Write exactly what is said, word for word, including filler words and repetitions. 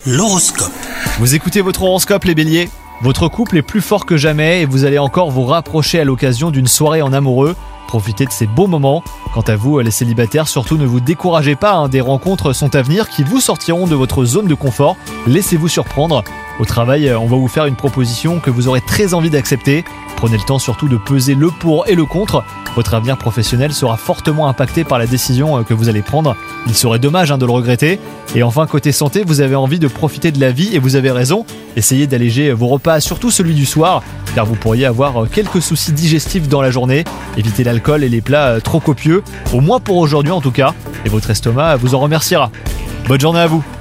L'horoscope. Vous écoutez votre horoscope les béliers ? Votre couple est plus fort que jamais et vous allez encore vous rapprocher à l'occasion d'une soirée en amoureux. Profitez de ces beaux moments. Quant à vous, les célibataires, surtout ne vous découragez pas, hein, des rencontres sont à venir qui vous sortiront de votre zone de confort. Laissez-vous surprendre. Au travail, on va vous faire une proposition que vous aurez très envie d'accepter. Prenez le temps surtout de peser le pour et le contre. Votre avenir professionnel sera fortement impacté par la décision que vous allez prendre. Il serait dommage hein, de le regretter. Et enfin, côté santé, vous avez envie de profiter de la vie et vous avez raison. Essayez d'alléger vos repas, surtout celui du soir, car vous pourriez avoir quelques soucis digestifs dans la journée. Évitez l'alcool et les plats trop copieux, au moins pour aujourd'hui en tout cas. Et votre estomac vous en remerciera. Bonne journée à vous.